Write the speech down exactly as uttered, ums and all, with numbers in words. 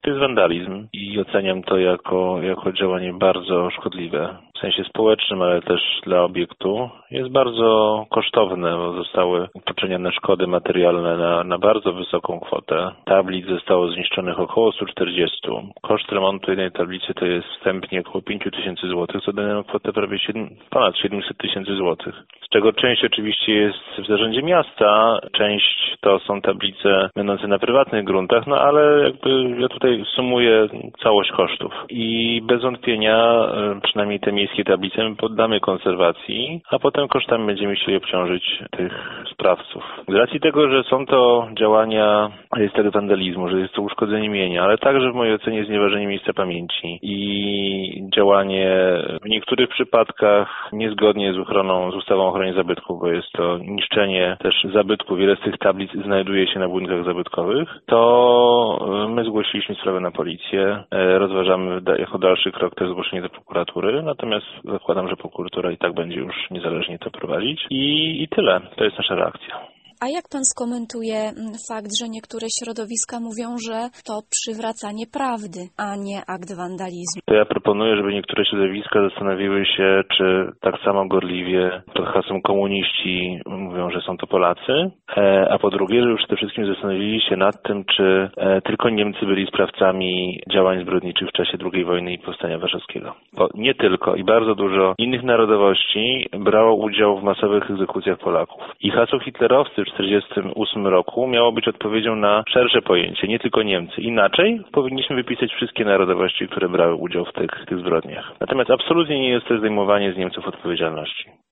To jest wandalizm i oceniam to jako, jako działanie bardzo szkodliwe. W sensie społecznym, ale też dla obiektu. Jest bardzo kosztowne, bo zostały poczynione szkody materialne na, na bardzo wysoką kwotę. Tablic zostało zniszczonych około sto czterdzieści. Koszt remontu jednej tablicy to jest wstępnie około pięć tysięcy złotych, co daje nam kwotę prawie siedem, ponad siedemset tysięcy złotych. Z czego część oczywiście jest w zarządzie miasta, część to są tablice będące na prywatnych gruntach, no ale jakby ja tutaj sumuję całość kosztów. I bez wątpienia, przynajmniej te miejskie tablice my poddamy konserwacji, a potem kosztami będziemy chcieli obciążyć tych sprawców. Z racji tego, że są to działania, jest tego wandalizmu, że jest to uszkodzenie mienia, ale także w mojej ocenie znieważenie miejsca pamięci i działanie w niektórych przypadkach niezgodnie z ochroną, z ustawą o ochronie zabytków, bo jest to niszczenie też zabytków. Wiele z tych tablic znajduje się na budynkach zabytkowych, to my zgłosiliśmy sprawę na policję. Rozważamy jako dalszy krok też zgłoszenie do prokuratury, natomiast zakładam, że prokuratura i tak będzie już niezależnie to prowadzić i, i tyle. To jest nasza reakcja. A jak pan skomentuje fakt, że niektóre środowiska mówią, że to przywracanie prawdy, a nie akt wandalizmu? To ja proponuję, żeby niektóre środowiska zastanowiły się, czy tak samo gorliwie pod hasłem komuniści mówią, że są to Polacy, a po drugie, żeby przede wszystkim zastanowili się nad tym, czy tylko Niemcy byli sprawcami działań zbrodniczych w czasie drugiej wojny i powstania warszawskiego. Bo nie tylko i bardzo dużo innych narodowości brało udział w masowych egzekucjach Polaków. I hasło hitlerowcy w tysiąc dziewięćset czterdziestym ósmym roku miało być odpowiedzią na szersze pojęcie, nie tylko Niemcy. Inaczej powinniśmy wypisać wszystkie narodowości, które brały udział w tych, tych zbrodniach. Natomiast absolutnie nie jest to zdejmowanie z Niemców odpowiedzialności.